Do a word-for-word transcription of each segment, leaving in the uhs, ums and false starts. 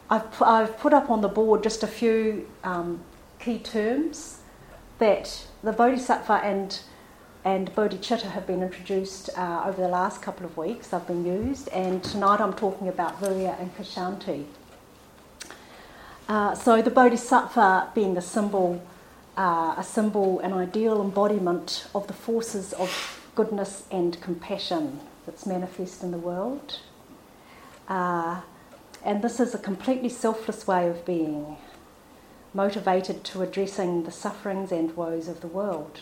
I've, pu- I've put up on the board just a few um, key terms that the Bodhisattva and and Bodhicitta have been introduced uh, over the last couple of weeks. They've been used, and tonight I'm talking about Virya and Kshanti. Uh, so the Bodhisattva being a symbol, uh, a symbol, an ideal embodiment of the forces of goodness and compassion that's manifest in the world. Uh, and this is a completely selfless way of being, motivated to addressing the sufferings and woes of the world.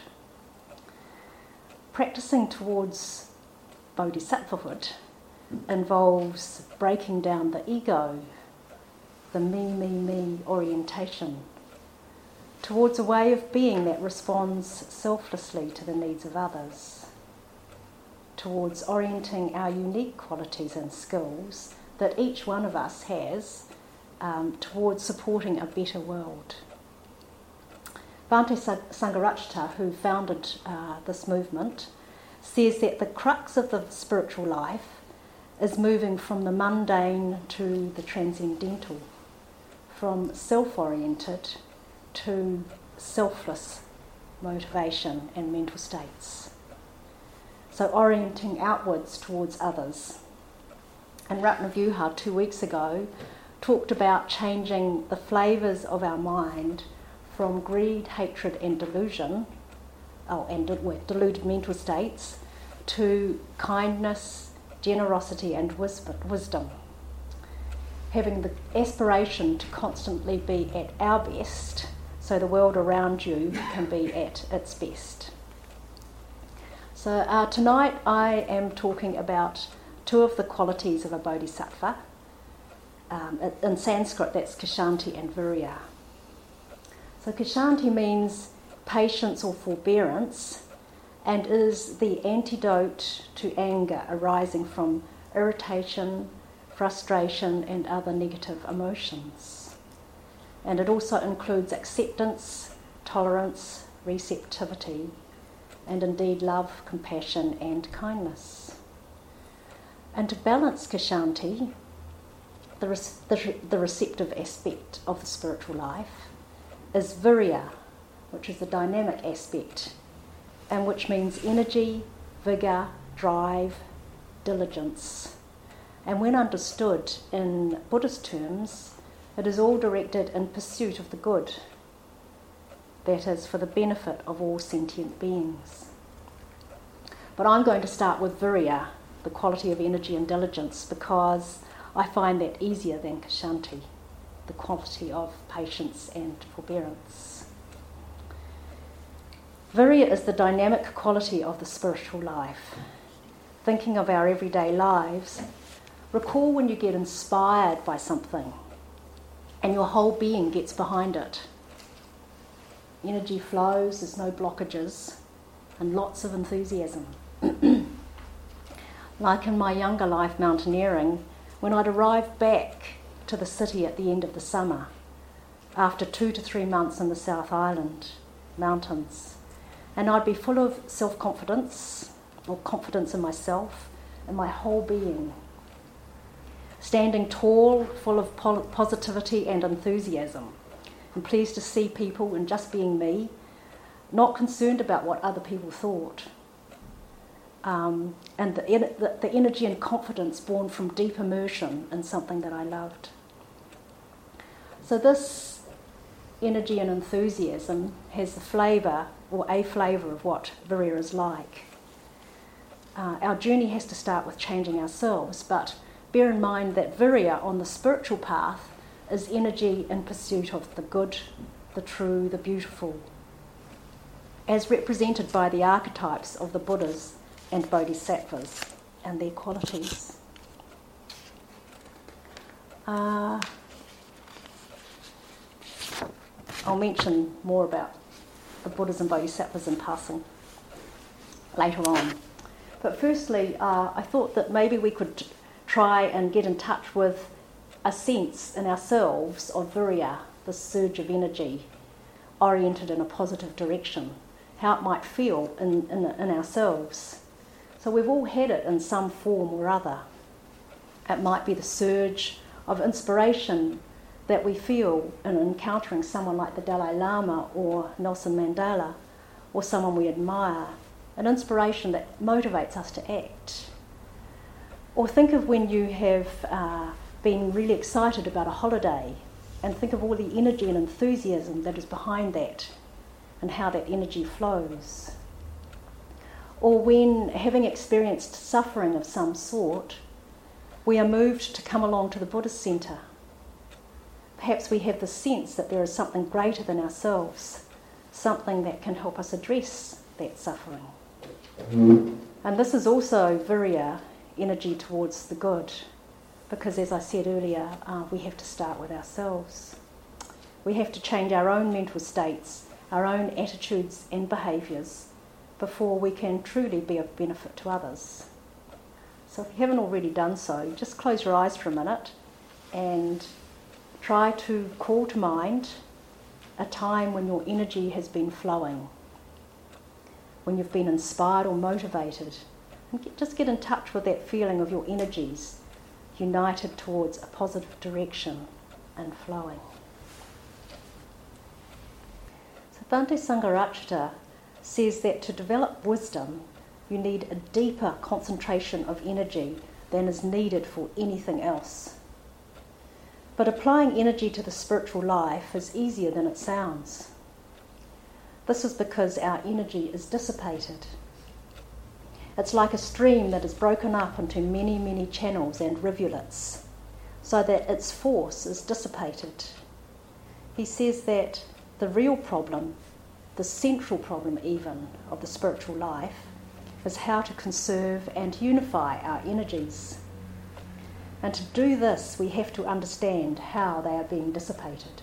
Practicing towards bodhisattvahood involves breaking down the ego, the me, me, me orientation, towards a way of being that responds selflessly to the needs of others, towards orienting our unique qualities and skills that each one of us has um, towards supporting a better world. Bhante Sangharakshita, who founded uh, this movement, says that the crux of the spiritual life is moving from the mundane to the transcendental, from self-oriented to selfless motivation and mental states. So orienting outwards towards others. And Ratnavyuha two weeks ago talked about changing the flavours of our mind from greed, hatred and delusion, oh, and deluded mental states, to kindness, generosity and wisdom. Having the aspiration to constantly be at our best so the world around you can be at its best. So uh, tonight I am talking about two of the qualities of a bodhisattva. Um, in Sanskrit that's Kshanti and Virya. So Kshanti means patience or forbearance and is the antidote to anger arising from irritation, frustration and other negative emotions. And it also includes acceptance, tolerance, receptivity, and indeed love, compassion and kindness. And to balance Kshanti, the, res- the, the receptive aspect of the spiritual life, is Virya, which is the dynamic aspect, and which means energy, vigour, drive, diligence. And when understood in Buddhist terms, it is all directed in pursuit of the good, that is, for the benefit of all sentient beings. But I'm going to start with Virya, the quality of energy and diligence, because I find that easier than Kshanti, the quality of patience and forbearance. Virya is the dynamic quality of the spiritual life. Thinking of our everyday lives, recall when you get inspired by something and your whole being gets behind it. Energy flows, there's no blockages, and lots of enthusiasm. Like in my younger life mountaineering, when I'd arrive back to the city at the end of the summer, after two to three months in the South Island mountains, and I'd be full of self-confidence, or confidence in myself, and my whole being. Standing tall, full of po- positivity and enthusiasm, and pleased to see people and just being me, not concerned about what other people thought. Um, and the, the, the energy and confidence born from deep immersion in something that I loved. So this energy and enthusiasm has the flavour, or a flavour of what Virya is like. Uh, our journey has to start with changing ourselves, but bear in mind that Virya on the spiritual path is energy in pursuit of the good, the true, the beautiful, as represented by the archetypes of the Buddhas and Bodhisattvas and their qualities. Uh, I'll mention more about the Buddhas and Bodhisattvas in passing later on. But firstly, uh, I thought that maybe we could try and get in touch with a sense in ourselves of Virya, the surge of energy oriented in a positive direction, how it might feel in, in, in ourselves. So we've all had it in some form or other. It might be the surge of inspiration that we feel in encountering someone like the Dalai Lama or Nelson Mandela or someone we admire, an inspiration that motivates us to act. Or think of when you have uh, been really excited about a holiday, and think of all the energy and enthusiasm that is behind that and how that energy flows. Or when, having experienced suffering of some sort, we are moved to come along to the Buddhist centre. Perhaps we have the sense that there is something greater than ourselves, something that can help us address that suffering. Mm. And this is also virya, energy towards the good, because as I said earlier, uh, we have to start with ourselves. We have to change our own mental states, our own attitudes and behaviours before we can truly be of benefit to others. So if you haven't already done so, just close your eyes for a minute and try to call to mind a time when your energy has been flowing, when you've been inspired or motivated. And get, just get in touch with that feeling of your energies united towards a positive direction and flowing. So Bhante Sangharakshita says that to develop wisdom, you need a deeper concentration of energy than is needed for anything else. But applying energy to the spiritual life is easier than it sounds. This is because our energy is dissipated. It's like a stream that is broken up into many, many channels and rivulets, so that its force is dissipated. He says that the real problem, the central problem even, of the spiritual life is how to conserve and unify our energies. And to do this, we have to understand how they are being dissipated.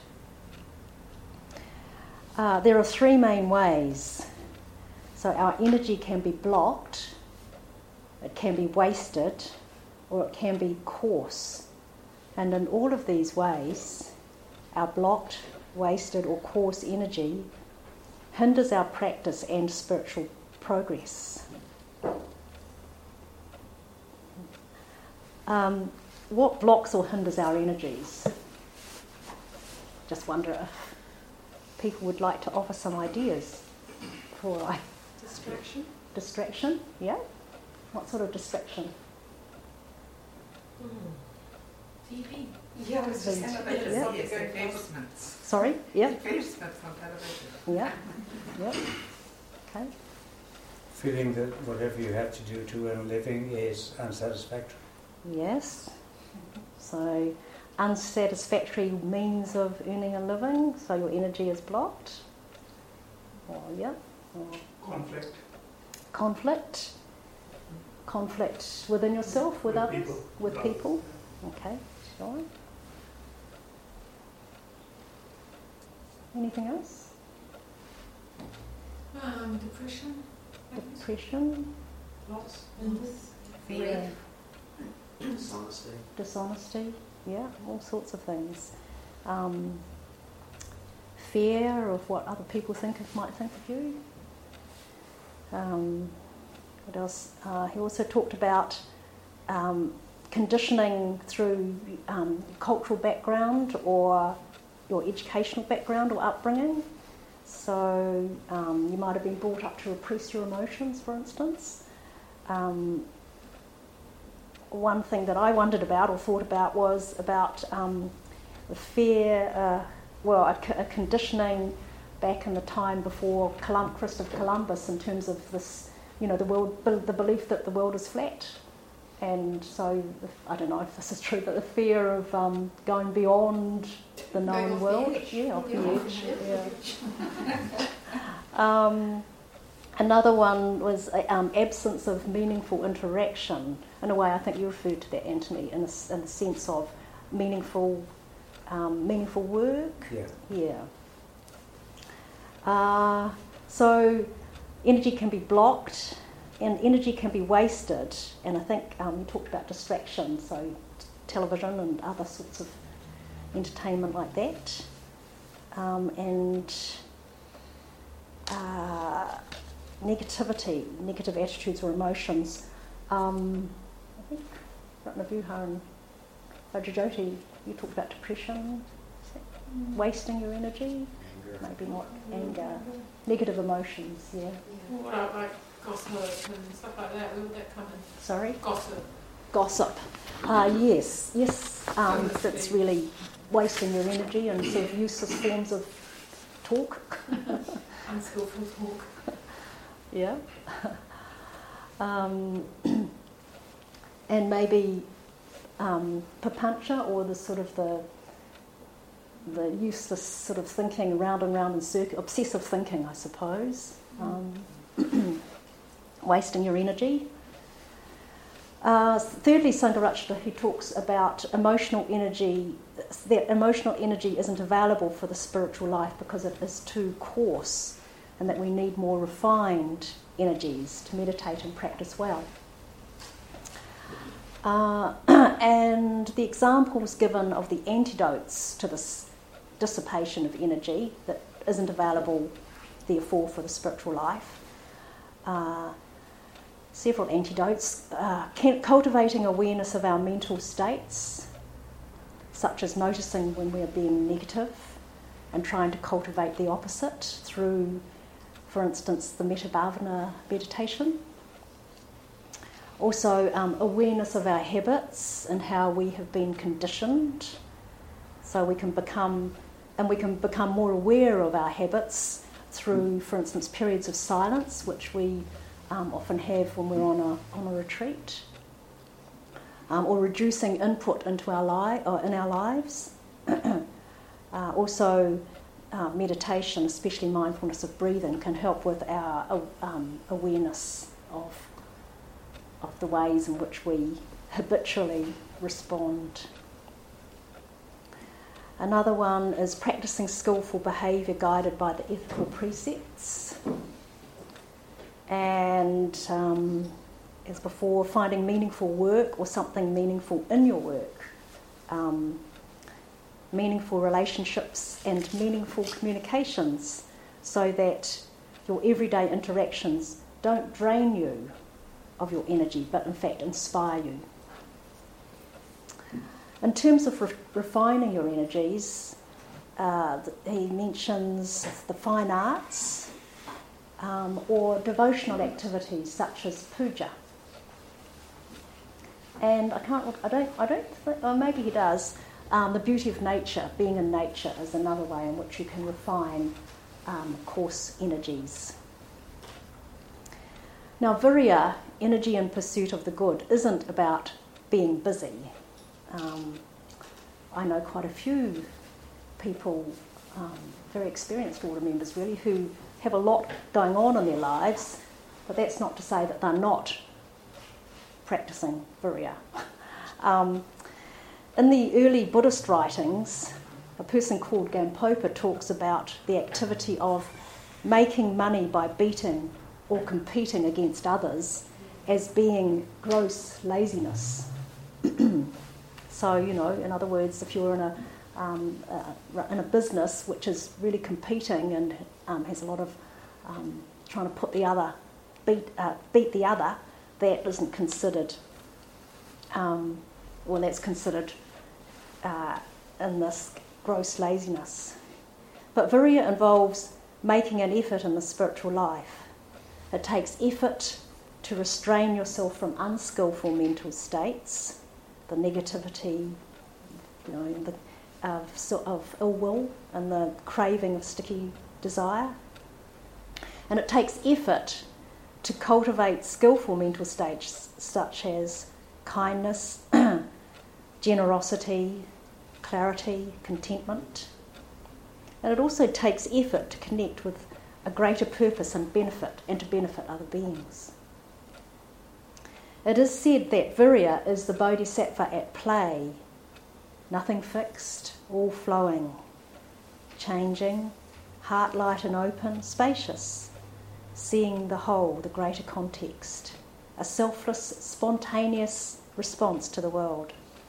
Uh, there are three main ways. So our energy can be blocked, it can be wasted, or it can be coarse. And in all of these ways, our blocked, wasted, or coarse energy hinders our practice and spiritual progress. Um, what blocks or hinders our energies? Just wonder if people would like to offer some ideas for I. Distraction. Distraction, yeah. What sort of distraction? Mm. T V. Yeah, I was just Yeah. saying Yeah. yes, advertisements. Sorry, yeah, Advertisements on television. yeah, yeah. Okay. Feeling that whatever you have to do to earn a living is unsatisfactory. Yes. So, unsatisfactory means of earning a living, so your energy is blocked. Or, yeah. Or Conflict. conflict. Conflict within yourself, with, With others, people. with No. people. Okay, sure. Anything else? Um, depression. Depression, Loss. Fear. Dishonesty. dishonesty, yeah, all sorts of things. Um, fear of what other people think of, might think of you. Um, what else? Uh, he also talked about um, conditioning through um, cultural background or your educational background or upbringing. So um, you might have been brought up to repress your emotions, for instance. Um, one thing that I wondered about or thought about was about um, the fear, uh, well, a, a conditioning back in the time before Colum- Christopher Columbus in terms of this, you know, the world, the belief that the world is flat. And so, if, I don't know if this is true, but the fear of um, going beyond the known off the world. edge. Yeah, off the Yeah. edge. Yeah. um, another one was uh, um, absence of meaningful interaction. In a way, I think you referred to that, Anthony, in, a, in the sense of meaningful, um, meaningful work. Yeah. Yeah. Uh, so energy can be blocked and energy can be wasted, and I think um, you talked about distraction, so t- television and other sorts of entertainment like that, um, and uh, negativity, negative attitudes or emotions. Um, I think Ratnavuha and Vajrajyoti, you talked about depression. wasting your energy, Anger. maybe not anger, negative emotions, yeah. What about like gossip and stuff like that? Where would that come in? Sorry? Gossip. Gossip. Uh, yes, yes, um, So to that's speak. really wasting your energy and sort of useless forms of talk. Unskillful talk. Yeah. um, and maybe um, papancha, or the sort of the the useless sort of thinking round and round in circle, obsessive thinking, I suppose. Um, wasting your energy. Uh, thirdly, Sangharakshita, he talks about emotional energy, that emotional energy isn't available for the spiritual life because it is too coarse, and that we need more refined energies to meditate and practice well. Uh, and the examples given of the antidotes to this dissipation of energy that isn't available, therefore, for the spiritual life. Uh, several antidotes. Uh, can, cultivating awareness of our mental states, such as noticing when we are being negative and trying to cultivate the opposite through, for instance, the Metabhavana meditation. Also, um, awareness of our habits and how we have been conditioned, so we can become, and we can become more aware of our habits through, for instance, periods of silence, which we um, often have when we're on a on a retreat, um, or reducing input into our li- or in our lives. uh, also, uh, meditation, especially mindfulness of breathing, can help with our uh, um, awareness of of the ways in which we habitually respond. Another one is practicing skillful behaviour guided by the ethical precepts. And um, as before, finding meaningful work or something meaningful in your work. Um, meaningful relationships and meaningful communications, so that your everyday interactions don't drain you of your energy, but in fact inspire you. In terms of re- refining your energies, uh, he mentions the fine arts um, or devotional activities such as puja. And I can't, I don't, I don't think, or maybe he does. Um, the beauty of nature, being in nature, is another way in which you can refine um, coarse energies. Now, virya, energy in pursuit of the good, isn't about being busy. Um, I know quite a few people, um, very experienced order members really, who have a lot going on in their lives, but that's not to say that they're not practicing virya. Um, in the early Buddhist writings, a person called Gampopa talks about the activity of making money by beating or competing against others as being gross laziness. So, you know, in other words, if you're in a um, uh, in a business which is really competing and um, has a lot of um, trying to put the other beat uh, beat the other, that isn't considered. Um, well, that's considered uh, in this gross laziness. But virya involves making an effort in the spiritual life. It takes effort to restrain yourself from unskillful mental states, the negativity, you know, the, of, sort of ill will and the craving of sticky desire. And it takes effort to cultivate skillful mental states such as kindness, generosity, clarity, contentment. And it also takes effort to connect with a greater purpose and benefit, and to benefit other beings. It is said that virya is the bodhisattva at play, nothing fixed, all flowing, changing, heart light and open, spacious, seeing the whole, the greater context, a selfless, spontaneous response to the world.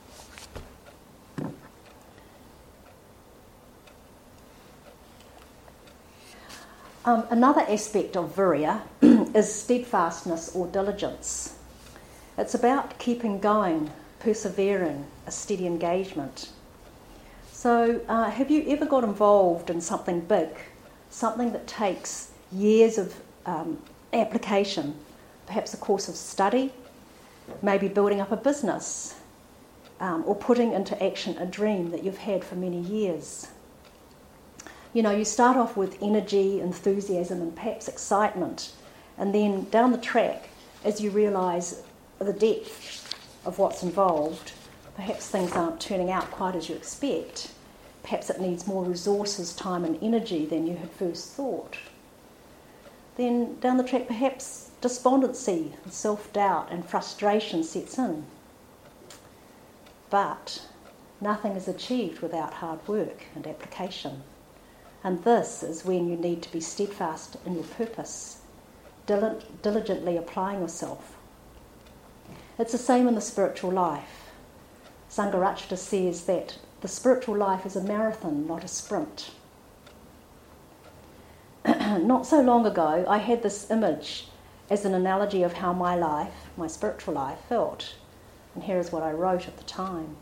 Um, another aspect of virya is steadfastness or diligence. It's about keeping going, persevering, a steady engagement. So uh, have you ever got involved in something big, something that takes years of um, application, perhaps a course of study, maybe building up a business, um, or putting into action a dream that you've had for many years? You know, you start off with energy, enthusiasm, and perhaps excitement, and then down the track, as you realise the depth of what's involved, perhaps things aren't turning out quite as you expect. Perhaps it needs more resources, time and energy than you had first thought. Then down the track, perhaps despondency, and self-doubt and frustration sets in. But nothing is achieved without hard work and application. And this is when you need to be steadfast in your purpose, dil- diligently applying yourself. It's the same in the spiritual life. Sangharakshita says that the spiritual life is a marathon, not a sprint. Not so long ago, I had this image as an analogy of how my life, my spiritual life, felt. And here is what I wrote at the time.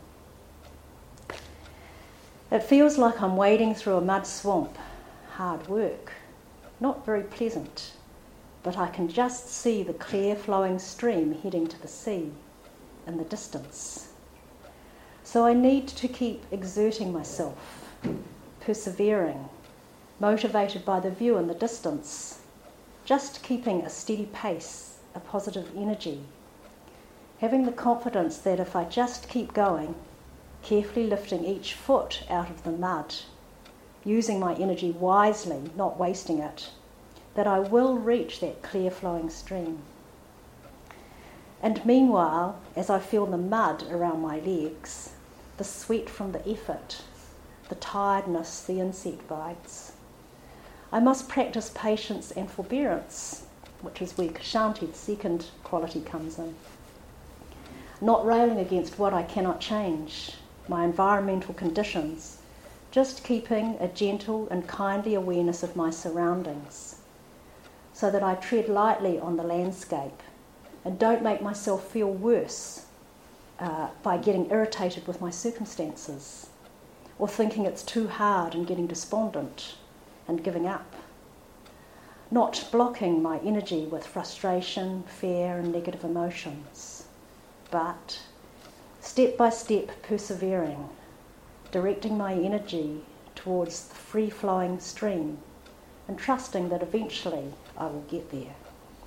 It feels like I'm wading through a mud swamp. Hard work. Not very pleasant. But I can just see the clear flowing stream heading to the sea in the distance. So I need to keep exerting myself, persevering, motivated by the view in the distance, just keeping a steady pace, a positive energy, having the confidence that if I just keep going, carefully lifting each foot out of the mud, using my energy wisely, not wasting it, that I will reach that clear flowing stream. And meanwhile, as I feel the mud around my legs, the sweat from the effort, the tiredness, the insect bites, I must practice patience and forbearance, which is where Kshanti, the second quality, comes in. Not railing against what I cannot change, my environmental conditions, just keeping a gentle and kindly awareness of my surroundings, so that I tread lightly on the landscape and don't make myself feel worse uh, by getting irritated with my circumstances or thinking it's too hard and getting despondent and giving up. Not blocking my energy with frustration, fear and negative emotions, but step by step persevering, directing my energy towards the free-flowing stream and trusting that eventually I will get there.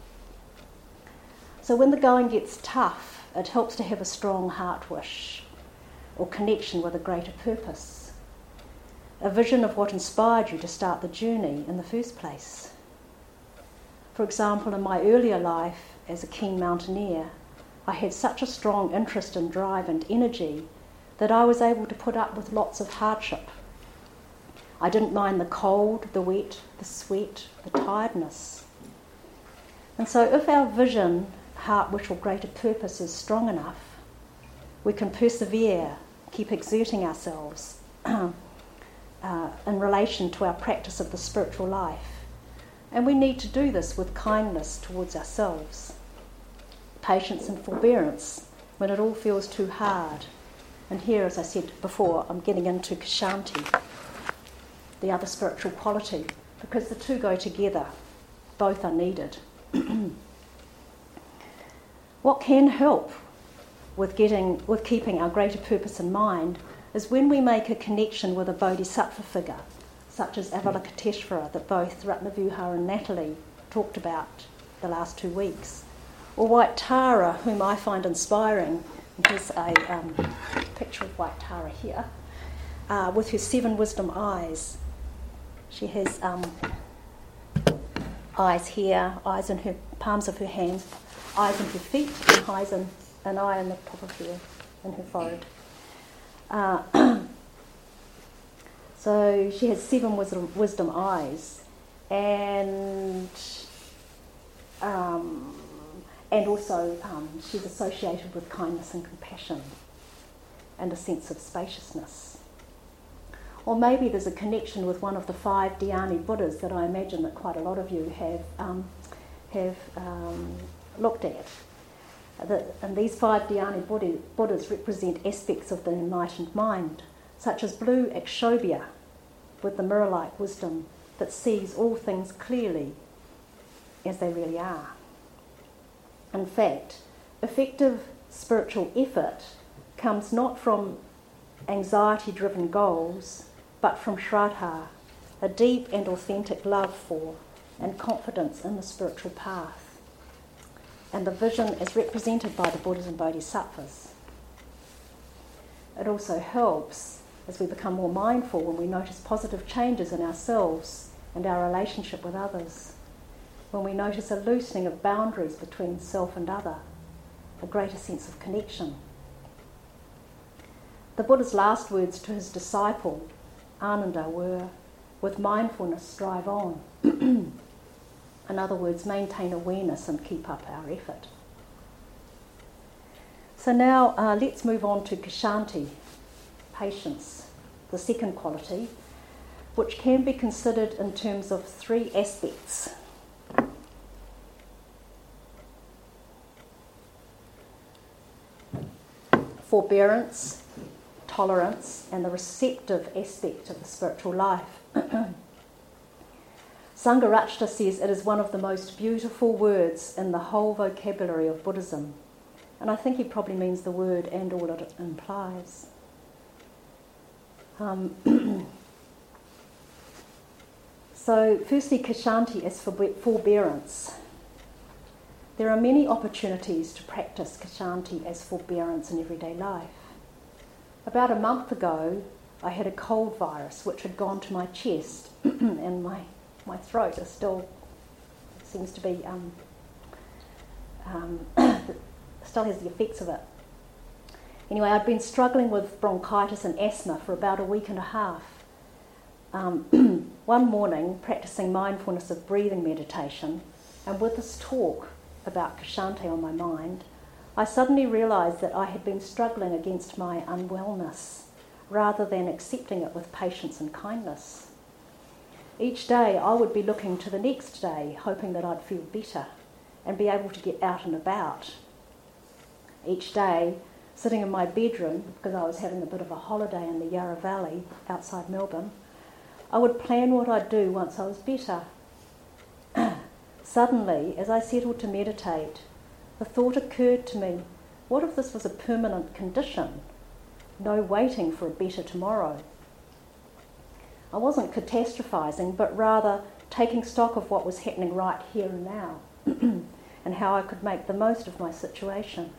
So when the going gets tough, it helps to have a strong heart wish or connection with a greater purpose, a vision of what inspired you to start the journey in the first place. For example, in my earlier life as a keen mountaineer, I had such a strong interest and drive and energy that I was able to put up with lots of hardship. I didn't mind the cold, the wet, the sweat, the tiredness. And so if our vision, heart wish or greater purpose is strong enough, we can persevere, keep exerting ourselves uh, in relation to our practice of the spiritual life. And we need to do this with kindness towards ourselves, patience and forbearance when it all feels too hard. And here, as I said before, I'm getting into Kshanti, the other spiritual quality, because the two go together. Both are needed. What can help with getting, with keeping our greater purpose in mind is when we make a connection with a bodhisattva figure, such as Avalokiteshvara, that both Ratnavuha and Natalie talked about the last two weeks, or White Tara, whom I find inspiring. Here's a um, picture of White Tara here, uh, with her seven wisdom eyes. She has um, eyes here, eyes in her palms of her hands, eyes in her feet, and eyes in, an eye in the top of her, in her forehead. Uh, so she has seven wisdom, wisdom eyes, and um, and also um, she's associated with kindness and compassion and a sense of spaciousness. Or maybe there's a connection with one of the five Dhyani Buddhas that I imagine that quite a lot of you have um, have um, looked at. The, and these five Dhyani Buddha, Buddhas represent aspects of the enlightened mind such as blue Akshobhya, with the mirror-like wisdom that sees all things clearly as they really are. In fact, effective spiritual effort comes not from anxiety-driven goals, but from Shraddha, a deep and authentic love for and confidence in the spiritual path, and the vision as represented by the Buddhas and Bodhisattvas. It also helps as we become more mindful when we notice positive changes in ourselves and our relationship with others, when we notice a loosening of boundaries between self and other, a greater sense of connection. The Buddha's last words to his disciple, Ananda, were, "With mindfulness, strive on." In other words, maintain awareness and keep up our effort. So now uh, let's move on to Kshanti, patience, the second quality, which can be considered in terms of three aspects. Forbearance, tolerance, and the receptive aspect of the spiritual life. Sangharakshita says it is one of the most beautiful words in the whole vocabulary of Buddhism, and I think he probably means the word and all it implies. Um, so, firstly, Kshanti is forbearance. There are many opportunities to practice Kshanti as forbearance in everyday life. About a month ago, I had a cold virus which had gone to my chest, and my my throat is still, seems to be, um, um, still has the effects of it. Anyway, I'd been struggling with bronchitis and asthma for about a week and a half. Um, one morning, practicing mindfulness of breathing meditation, and with this talk about Kshanti on my mind, I suddenly realised that I had been struggling against my unwellness rather than accepting it with patience and kindness. Each day I would be looking to the next day, hoping that I'd feel better and be able to get out and about. Each day, sitting in my bedroom, because I was having a bit of a holiday in the Yarra Valley outside Melbourne, I would plan what I'd do once I was better. Suddenly, as I settled to meditate, the thought occurred to me, what if this was a permanent condition? No waiting for a better tomorrow. I wasn't catastrophising, but rather taking stock of what was happening right here and now, and how I could make the most of my situation.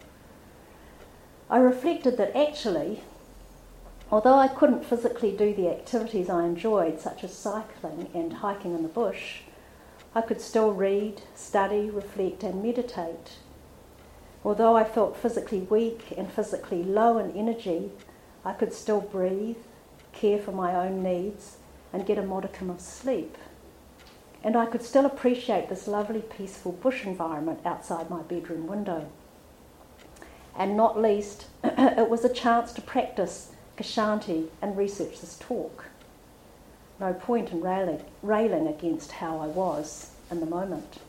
I reflected that actually, although I couldn't physically do the activities I enjoyed, such as cycling and hiking in the bush, I could still read, study, reflect and meditate. Although I felt physically weak and physically low in energy, I could still breathe, care for my own needs and get a modicum of sleep. And I could still appreciate this lovely peaceful bush environment outside my bedroom window. And not least, it was a chance to practice Kshanti and research this talk. No point in railing, railing against how I was in the moment.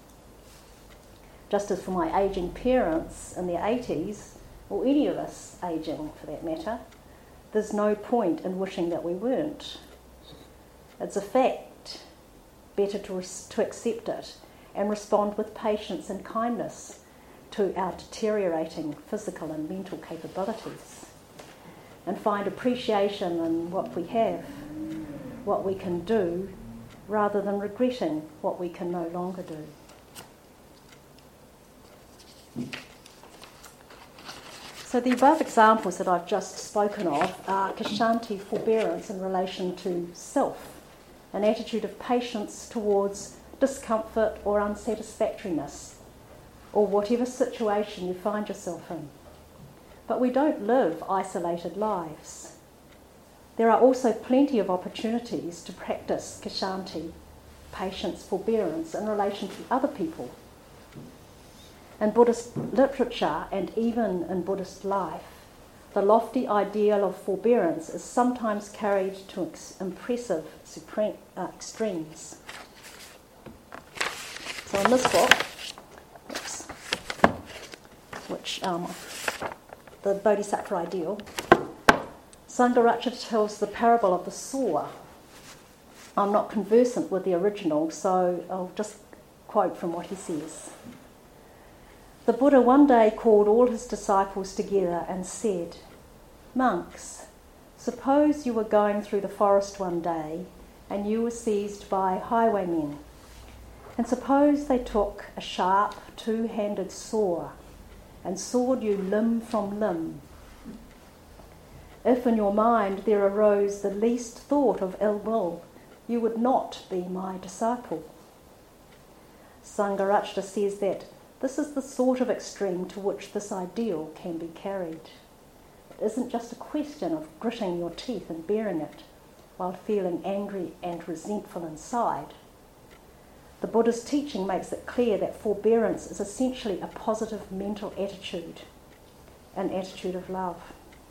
Just as for my ageing parents in their eighties, or any of us ageing for that matter, there's no point in wishing that we weren't. It's a fact, better to, res- to accept it and respond with patience and kindness to our deteriorating physical and mental capabilities, and find appreciation in what we have, what we can do, rather than regretting what we can no longer do. So the above examples that I've just spoken of are Kshanti forbearance in relation to self, an attitude of patience towards discomfort or unsatisfactoriness, or whatever situation you find yourself in. But we don't live isolated lives. There are also plenty of opportunities to practice Kshanti, patience, forbearance in relation to other people. In Buddhist literature and even in Buddhist life, the lofty ideal of forbearance is sometimes carried to ex- impressive supreme, uh, extremes. So in this book, oops, which um, the Bodhisattva ideal, Sangharakshita tells the parable of the saw. I'm not conversant with the original, so I'll just quote from what he says. The Buddha one day called all his disciples together and said, "Monks, suppose you were going through the forest one day and you were seized by highwaymen, and suppose they took a sharp two-handed saw and sawed you limb from limb. If in your mind there arose the least thought of ill will, you would not be my disciple." Sangharakshita says that this is the sort of extreme to which this ideal can be carried. It isn't just a question of gritting your teeth and bearing it while feeling angry and resentful inside. The Buddha's teaching makes it clear that forbearance is essentially a positive mental attitude, an attitude of love.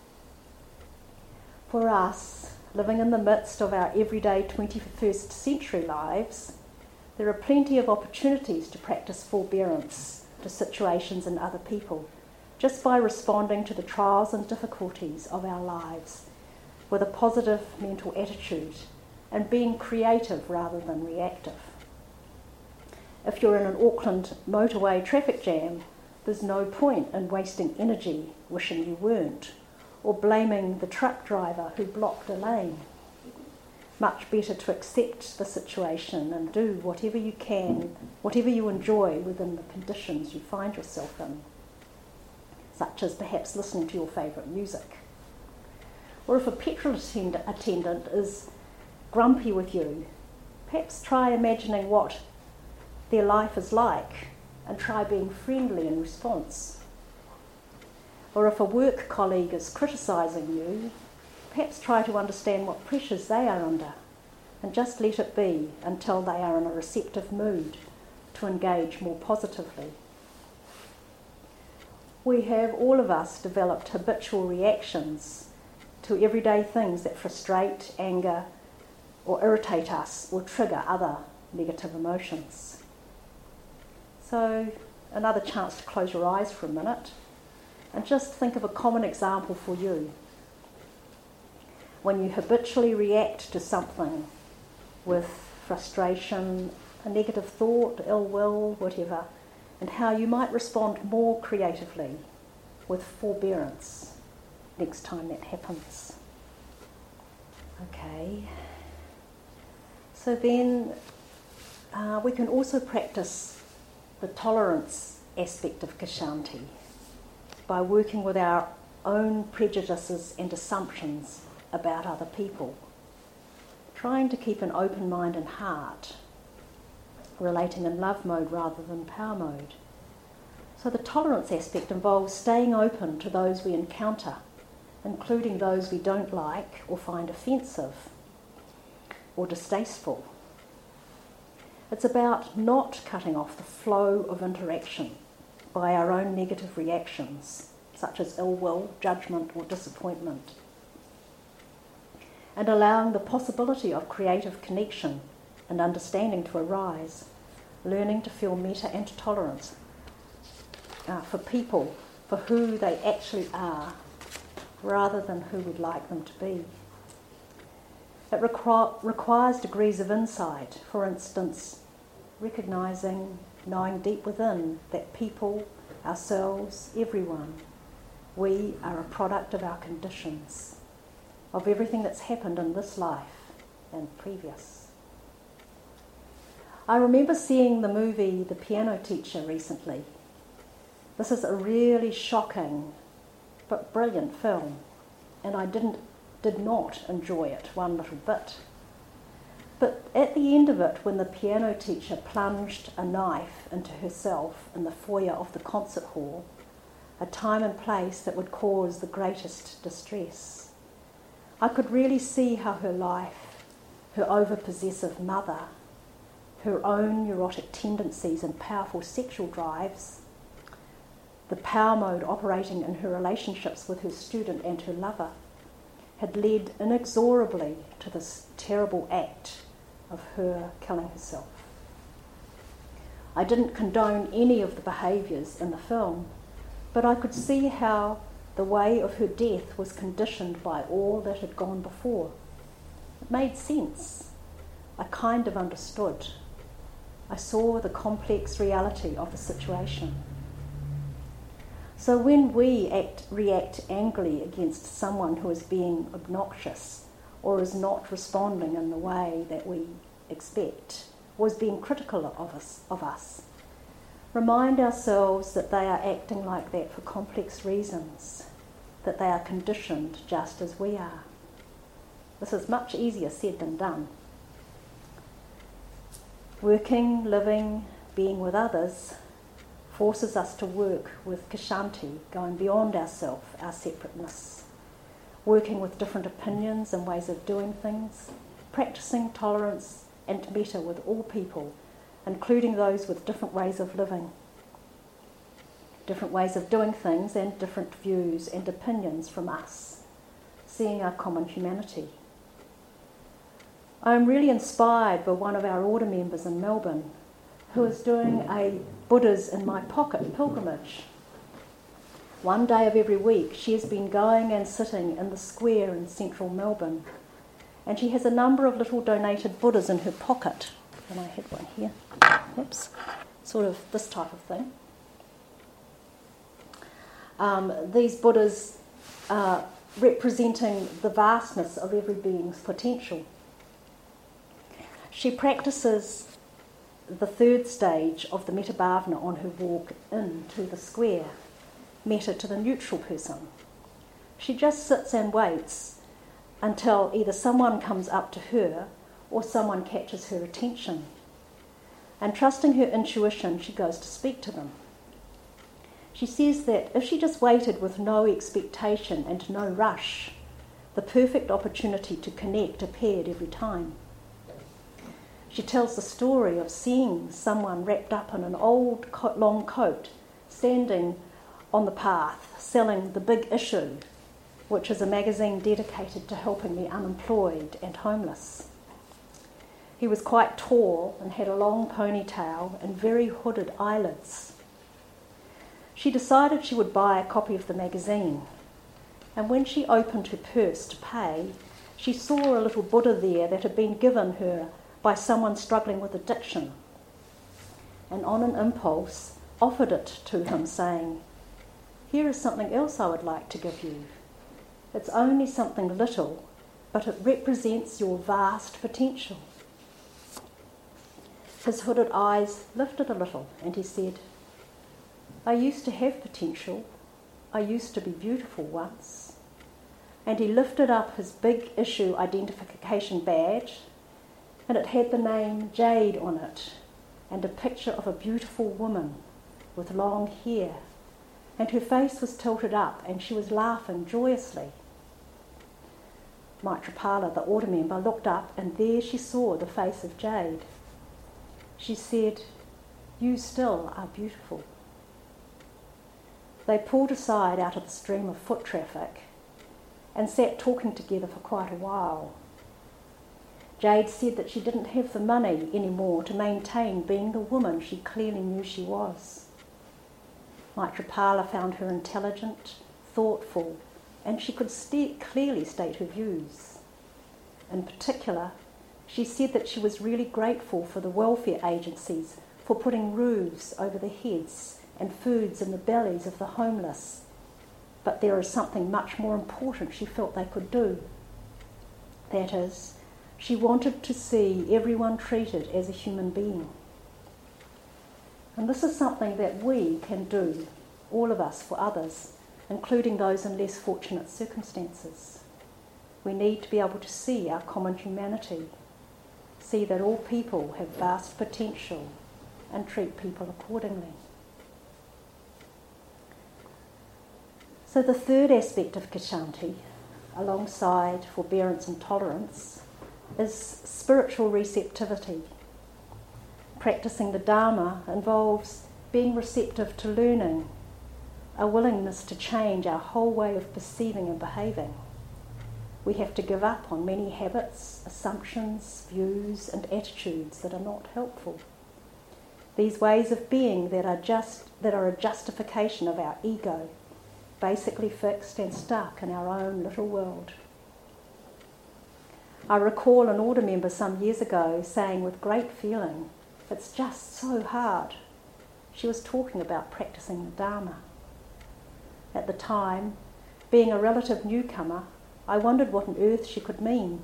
For us, living in the midst of our everyday twenty-first century lives, there are plenty of opportunities to practice forbearance to situations and other people, just by responding to the trials and difficulties of our lives with a positive mental attitude and being creative rather than reactive. If you're in an Auckland motorway traffic jam, there's no point in wasting energy wishing you weren't, or blaming the truck driver who blocked a lane. Much better to accept the situation and do whatever you can, whatever you enjoy within the conditions you find yourself in, such as perhaps listening to your favourite music. Or if a petrol attend- attendant is grumpy with you, perhaps try imagining what their life is like and try being friendly in response. Or if a work colleague is criticising you, perhaps try to understand what pressures they are under and just let it be until they are in a receptive mood to engage more positively. We have, all of us, developed habitual reactions to everyday things that frustrate, anger, or irritate us or trigger other negative emotions. So, another chance to close your eyes for a minute and just think of a common example for you. When you habitually react to something with frustration, a negative thought, ill will, whatever, and how you might respond more creatively with forbearance next time that happens. Okay. So then uh, we can also practice the tolerance aspect of Kshanti by working with our own prejudices and assumptions about other people, trying to keep an open mind and heart, relating in love mode rather than power mode. So the tolerance aspect involves staying open to those we encounter, including those we don't like or find offensive or distasteful. It's about not cutting off the flow of interaction by our own negative reactions, such as ill will, judgment or disappointment, and allowing the possibility of creative connection and understanding to arise, learning to feel metta and tolerance uh, for people for who they actually are, rather than who we'd like them to be. It requ- requires degrees of insight, for instance, recognising, knowing deep within that people, ourselves, everyone, we are a product of our conditions, of everything that's happened in this life and previous. I remember seeing the movie The Piano Teacher recently. This is a really shocking but brilliant film, and I didn't, did not enjoy it one little bit. But at the end of it, when the piano teacher plunged a knife into herself in the foyer of the concert hall, a time and place that would cause the greatest distress, I could really see how her life, her overpossessive mother, her own neurotic tendencies and powerful sexual drives, the power mode operating in her relationships with her student and her lover, had led inexorably to this terrible act of her killing herself. I didn't condone any of the behaviours in the film, but I could see how the way of her death was conditioned by all that had gone before. It made sense. I kind of understood. I saw the complex reality of the situation. So when we act, react angrily against someone who is being obnoxious or is not responding in the way that we expect, or is being critical of us, of us, remind ourselves that they are acting like that for complex reasons, that they are conditioned just as we are. This is much easier said than done. Working, living, being with others forces us to work with Kshanti, going beyond ourself, our separateness, working with different opinions and ways of doing things, practicing tolerance and metta with all people, including those with different ways of living, different ways of doing things and different views and opinions from us, seeing our common humanity. I am really inspired by one of our order members in Melbourne who is doing a Buddhas in My Pocket pilgrimage. One day of every week she has been going and sitting in the square in central Melbourne, and she has a number of little donated Buddhas in her pocket. And I had one here. Oops. Sort of this type of thing. Um, these Buddhas are representing the vastness of every being's potential. She practices the third stage of the metta bhavana on her walk into the square, metta to the neutral person. She just sits and waits until either someone comes up to her or someone catches her attention. And trusting her intuition, she goes to speak to them. She says that if she just waited with no expectation and no rush, the perfect opportunity to connect appeared every time. She tells the story of seeing someone wrapped up in an old co- long coat standing on the path selling The Big Issue, which is a magazine dedicated to helping the unemployed and homeless. He was quite tall and had a long ponytail and very hooded eyelids. She decided she would buy a copy of the magazine, and when she opened her purse to pay, she saw a little Buddha there that had been given her by someone struggling with addiction, and on an impulse offered it to him, saying, "Here is something else I would like to give you. It's only something little, but it represents your vast potential." His hooded eyes lifted a little and he said, "I used to have potential. I used to be beautiful once." And he lifted up his Big Issue identification badge, and it had the name Jade on it, and a picture of a beautiful woman with long hair, and her face was tilted up and she was laughing joyously. Maitrapala, the order member, looked up and there she saw the face of Jade. She said, "You still are beautiful." They pulled aside out of the stream of foot traffic and sat talking together for quite a while. Jade said that she didn't have the money anymore to maintain being the woman she clearly knew she was. Maitrapala found her intelligent, thoughtful, and she could st- clearly state her views. In particular, she said that she was really grateful for the welfare agencies for putting roofs over their heads and foods in the bellies of the homeless, but there is something much more important she felt they could do. That is, she wanted to see everyone treated as a human being. And this is something that we can do, all of us, for others, including those in less fortunate circumstances. We need to be able to see our common humanity, see that all people have vast potential, and treat people accordingly. So the third aspect of Kshanti, alongside forbearance and tolerance, is spiritual receptivity. Practicing the Dharma involves being receptive to learning, a willingness to change our whole way of perceiving and behaving. We have to give up on many habits, assumptions, views, and attitudes that are not helpful. These ways of being that are just that are a justification of our ego, basically fixed and stuck in our own little world. I recall an order member some years ago saying with great feeling, "It's just so hard." She was talking about practicing the Dharma. At the time, being a relative newcomer, I wondered what on earth she could mean.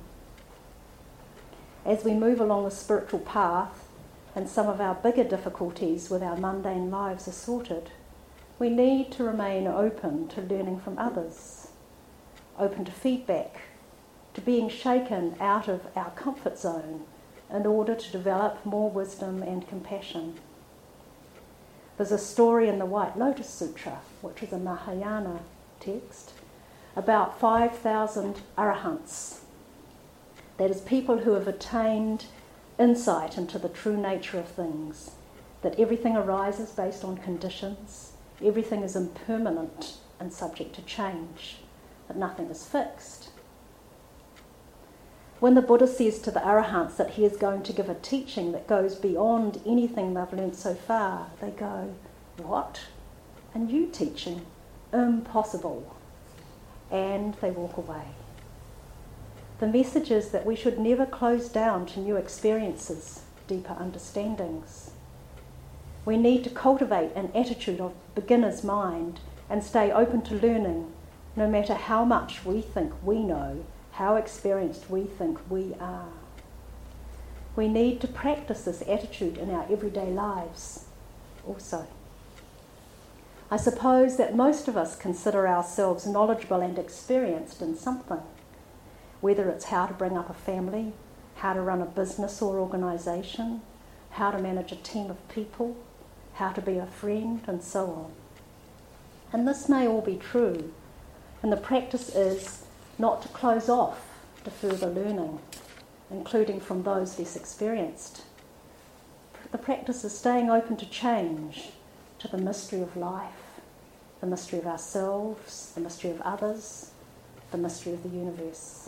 As we move along the spiritual path and some of our bigger difficulties with our mundane lives are sorted, we need to remain open to learning from others, open to feedback, to being shaken out of our comfort zone in order to develop more wisdom and compassion. There's a story in the White Lotus Sutra, which is a Mahayana text, about five thousand arahants. That is, people who have attained insight into the true nature of things, that everything arises based on conditions, everything is impermanent and subject to change, that nothing is fixed. When the Buddha says to the arahants that he is going to give a teaching that goes beyond anything they've learnt so far, they go, "What? A new teaching? Impossible." And they walk away. The message is that we should never close down to new experiences, deeper understandings. We need to cultivate an attitude of beginner's mind and stay open to learning, no matter how much we think we know, how experienced we think we are. We need to practice this attitude in our everyday lives also. I suppose that most of us consider ourselves knowledgeable and experienced in something, whether it's how to bring up a family, how to run a business or organisation, how to manage a team of people, how to be a friend, and so on. And this may all be true, and the practice is not to close off to further learning, including from those less experienced. The practice is staying open to change, to the mystery of life, the mystery of ourselves, the mystery of others, the mystery of the universe.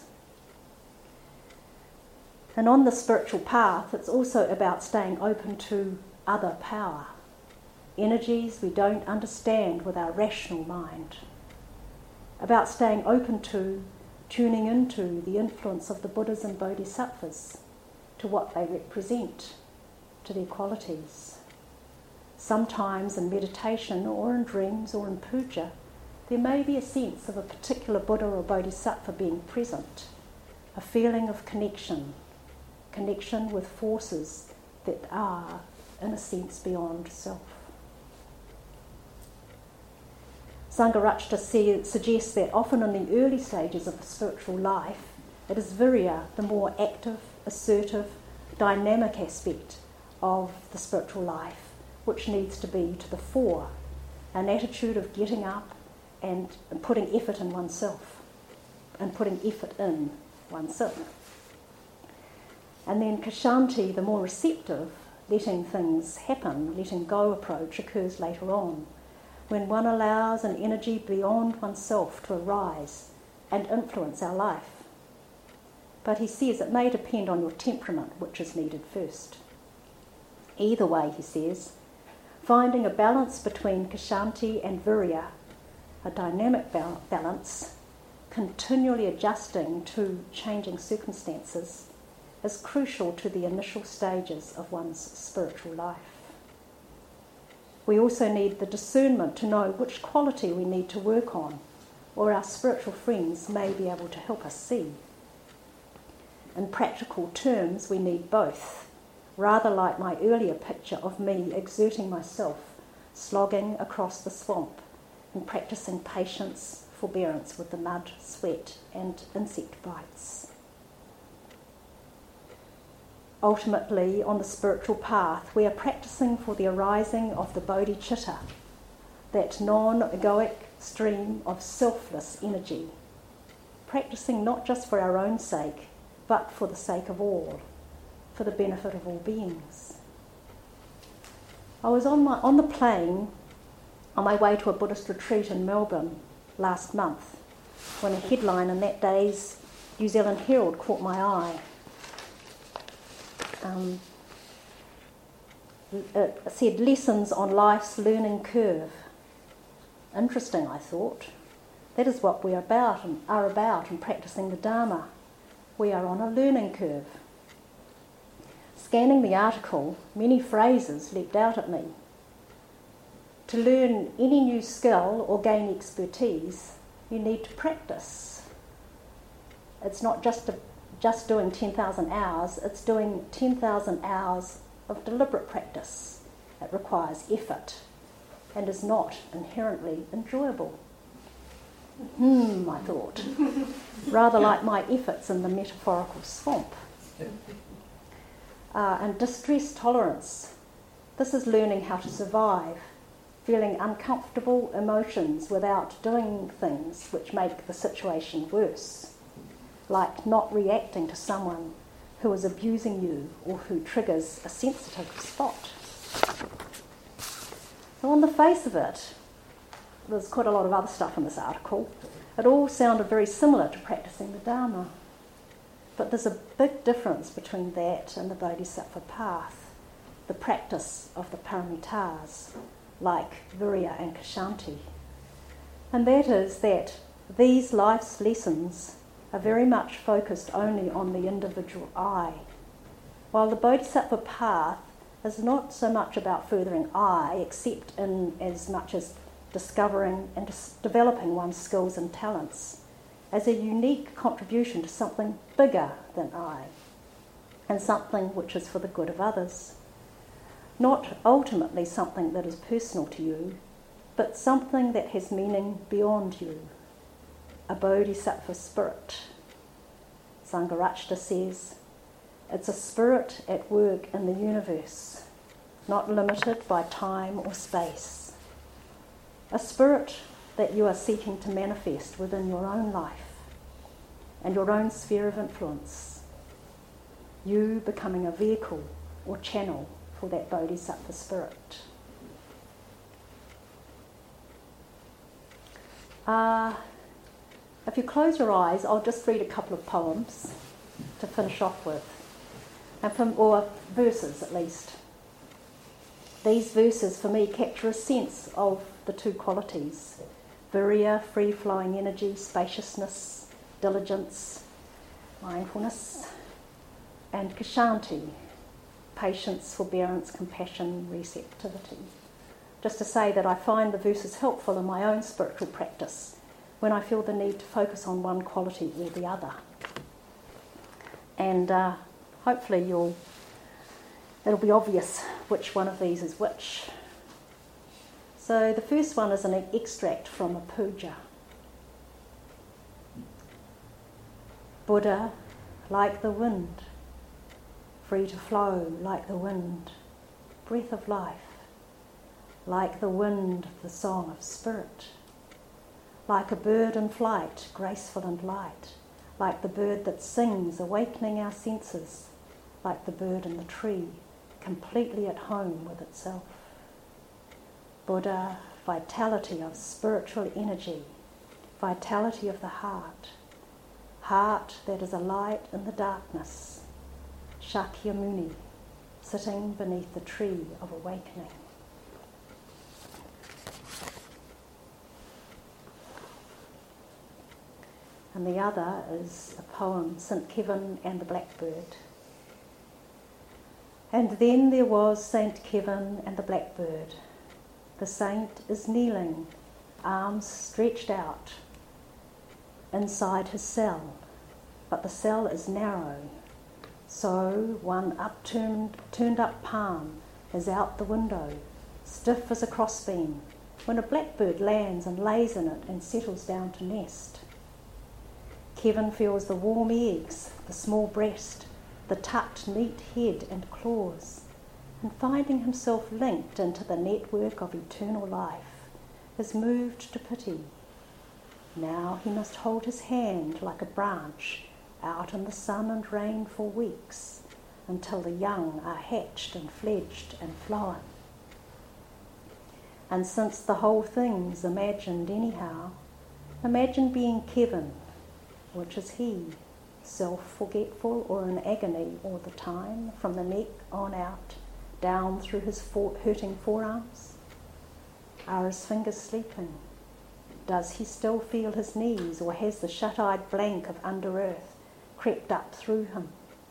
And on the spiritual path, it's also about staying open to other power, energies we don't understand with our rational mind, about staying open to, tuning into the influence of the Buddhas and Bodhisattvas, to what they represent, to their qualities. Sometimes in meditation or in dreams or in puja, there may be a sense of a particular Buddha or Bodhisattva being present, a feeling of connection, connection with forces that are, in a sense, beyond self. Sangharakshita suggests that often in the early stages of the spiritual life, it is virya, the more active, assertive, dynamic aspect of the spiritual life, which needs to be to the fore, an attitude of getting up and, and putting effort in oneself, and putting effort in oneself. And then Kshanti, the more receptive, letting things happen, letting go approach, occurs later on, when one allows an energy beyond oneself to arise and influence our life. But he says it may depend on your temperament, which is needed first. Either way, he says, finding a balance between Kshanti and virya, a dynamic balance, continually adjusting to changing circumstances, is crucial to the initial stages of one's spiritual life. We also need the discernment to know which quality we need to work on, or our spiritual friends may be able to help us see. In practical terms, we need both, rather like my earlier picture of me exerting myself, slogging across the swamp and practicing patience, forbearance with the mud, sweat and insect bites. Ultimately, on the spiritual path, we are practicing for the arising of the bodhicitta, that non-egoic stream of selfless energy, practicing not just for our own sake, but for the sake of all, for the benefit of all beings. I was on my on the plane on my way to a Buddhist retreat in Melbourne last month when a headline in that day's New Zealand Herald caught my eye. Um, it said, "Lessons on Life's Learning Curve." Interesting, I thought. That is what we are about and are about in practicing the Dharma. We are on a learning curve. Scanning the article, many phrases leapt out at me. To learn any new skill or gain expertise, you need to practice. It's not just a, just doing ten thousand hours, it's doing ten thousand hours of deliberate practice. It requires effort and is not inherently enjoyable. Hmm, I thought. Rather like my efforts in the metaphorical swamp. Uh, and distress tolerance. This is learning how to survive, feeling uncomfortable emotions without doing things which make the situation worse, like not reacting to someone who is abusing you or who triggers a sensitive spot. So on the face of it, there's quite a lot of other stuff in this article. It all sounded very similar to practicing the Dharma. But there's a big difference between that and the Bodhisattva path, the practice of the paramitas, like Virya and Kshanti. And that is that these life's lessons are very much focused only on the individual I, while the Bodhisattva path is not so much about furthering I, except in as much as discovering and dis- developing one's skills and talents as a unique contribution to something bigger than I, and something which is for the good of others. Not ultimately something that is personal to you, but something that has meaning beyond you, a bodhisattva spirit. Sangharakshita says, it's a spirit at work in the universe, not limited by time or space. A spirit that you are seeking to manifest within your own life and your own sphere of influence. You becoming a vehicle or channel for that bodhisattva spirit. Uh, if you close your eyes, I'll just read a couple of poems to finish off with, and from, or verses at least. These verses for me capture a sense of the two qualities: Virya, free-flowing energy, spaciousness, diligence, mindfulness, and Kshanti, patience, forbearance, compassion, receptivity. Just to say that I find the verses helpful in my own spiritual practice when I feel the need to focus on one quality or the other. And uh, hopefully you'll, it'll be obvious which one of these is which. So the first one is an extract from a puja. Buddha, like the wind, free to flow like the wind, breath of life, like the wind, the song of spirit, like a bird in flight, graceful and light, like the bird that sings, awakening our senses, like the bird in the tree, completely at home with itself. Buddha, vitality of spiritual energy, vitality of the heart, heart that is a light in the darkness, Shakyamuni, sitting beneath the tree of awakening. And the other is a poem, Saint Kevin and the Blackbird. And then there was Saint Kevin and the Blackbird. The saint is kneeling, arms stretched out, inside his cell, but the cell is narrow, so one upturned, turned up palm is out the window, stiff as a crossbeam, when a blackbird lands and lays in it and settles down to nest. Kevin feels the warm eggs, the small breast, the tucked neat head and claws, and finding himself linked into the network of eternal life, is moved to pity. Now he must hold his hand like a branch out in the sun and rain for weeks, until the young are hatched and fledged and flown. And since the whole thing's imagined anyhow, imagine being Kevin, which is he, self-forgetful or in agony all the time, from the neck on out, down through his for- hurting forearms. Are his fingers sleeping? Does he still feel his knees, or has the shut-eyed blank of under-earth crept up through him?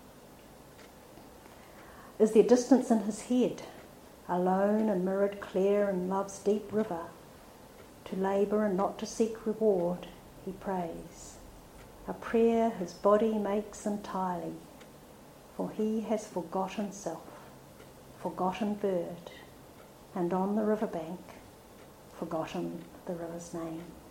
Is there distance in his head, alone and mirrored clear in love's deep river? To labour and not to seek reward, he prays, a prayer his body makes entirely, for he has forgotten self, forgotten bird, and on the riverbank, forgotten the river's name.